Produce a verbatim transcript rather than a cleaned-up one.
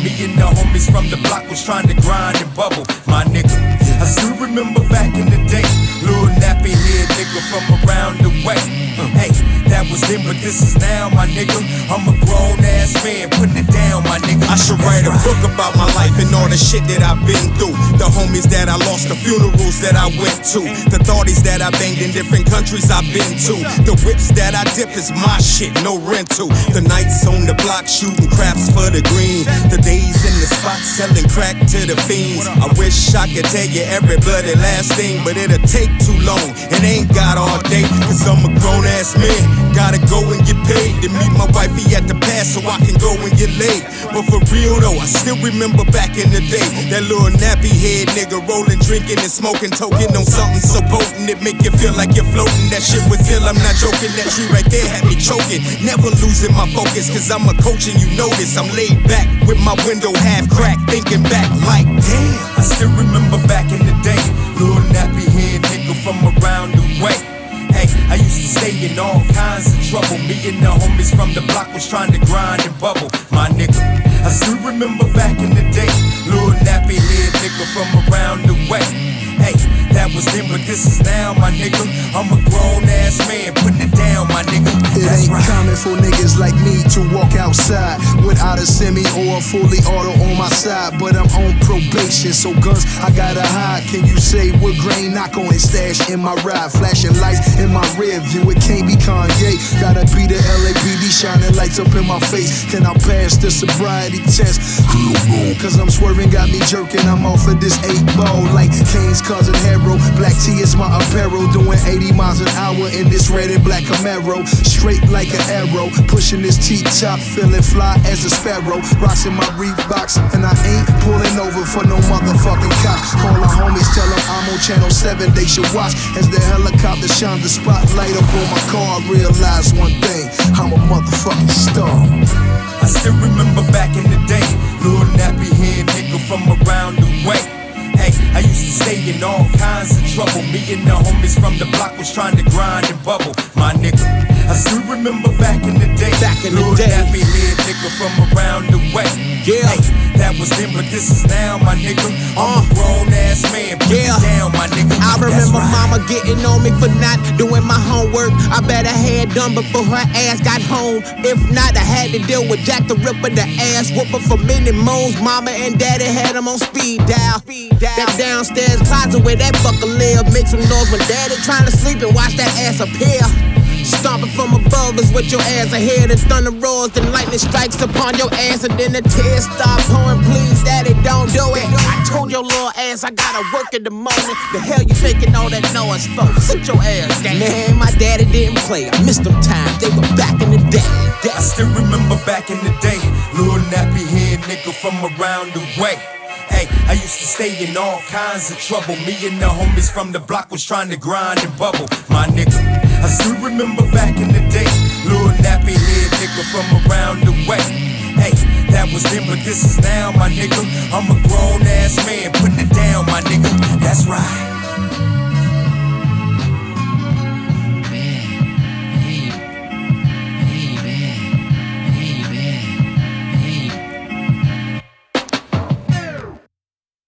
Me and the homies from the block was trying to grind and bubble, my nigga. I still remember back in the day, little nappy head nigga from around the way. Hey, that was then, but this is now, my nigga. I'm a grown ass man, putting it down, my nigga. I should write a book about my life and all the shit that I've been through. The homies that I lost, the funerals that I went to, the thoughties that I banged in different countries I've been to. The whips that I dip is my shit, no rental. The nights on the block shooting craps for the green. The days in the spot selling crack to the fiends. I wish I could tell you every bloody last thing, but it'll take too long and ain't got all day. Cause I'm a grown ass man, gotta go and get paid to meet my wifey at the pass so I can go and get laid. But for real though, I still remember back in the day, that little nappy head nigga rolling, drinking and smoking, toking on something so potent it make you feel like you're floating. That shit was ill, I'm not joking. That tree right there had me choking, never losing my focus. Cause I'm a coach and you know this. I'm laid back with my window half cracked, thinking back like damn. I still remember back in the day, little nappy head nigga from around the way. Hey, I used to stay in all kinds of trouble. Me and the homies from the block was trying to grind and bubble, my nigga. I still remember back in the day, little nappy head nigga from around the way. Hey, that was then, but this is now, my nigga. I'm a grown ass man, putting it down, my nigga. It That's ain't right. common for niggas like me to walk outside without a semi or a fully auto on my side. But I'm on probation, so guns I gotta hide. Can you say what grain knock on his stash in my ride? Flashing lights in my rear view, it can't be Kanye. Gotta be the L A P D shining lights up in my face. Can I pass the sobriety test? Hell no. Cause I'm swerving, got me jerking. I'm off of this eight ball like Kane's cousin Harrow. Black tee is my apparel, doing eighty miles an hour in this red and black Camaro. Straight like an arrow, pushing this T-top, feeling fly as a sparrow. Rocks in my Reeboks, and I ain't pulling over for no motherfucking cops. Call our homies, tell them I'm on channel seven, they should watch as the helicopter shines the spotlight up on my car. I realize one thing, I'm a motherfucking star. I still remember back in the day, little nappy head nigga from around the way. Hey, I used to stay in all kinds of trouble. Me and the homies from the block was trying to grind and bubble, my nigga. I still remember back in the day, Back in the little day. nappy head nigga from around the way. Yeah. Hey, that was then, but this is now, my nigga. I'm a grown ass man, put Yeah. it down, my nigga. I That's remember right. mama getting on me for not doing my homework. I bet I had done before her ass got home. If not, I had to deal with Jack the Ripper, the ass whooper for many moons. Mama and daddy had them on speed dial. That downstairs closet where that fucker live, make some noise when daddy trying to sleep and watch that ass appear. Stomping from above is with your ass ahead, and thunder roars and lightning strikes upon your ass, and then the tears start pouring. Please, daddy, don't do it. I told your little ass I gotta work in the morning. The hell you making all that noise for? Sit your ass down. Man, my daddy didn't play. I missed them times. They were back in the day. I still remember back in the day, little nappy head nigga from around the way. Hey, I used to stay in all kinds of trouble. Me and the homies from the block was trying to grind and bubble, my nigga. I still remember back in the day, little nappy head nigga from around the way. Hey, that was then, but this is now, my nigga. I'm a grown ass man, putting it down, my nigga. That's right.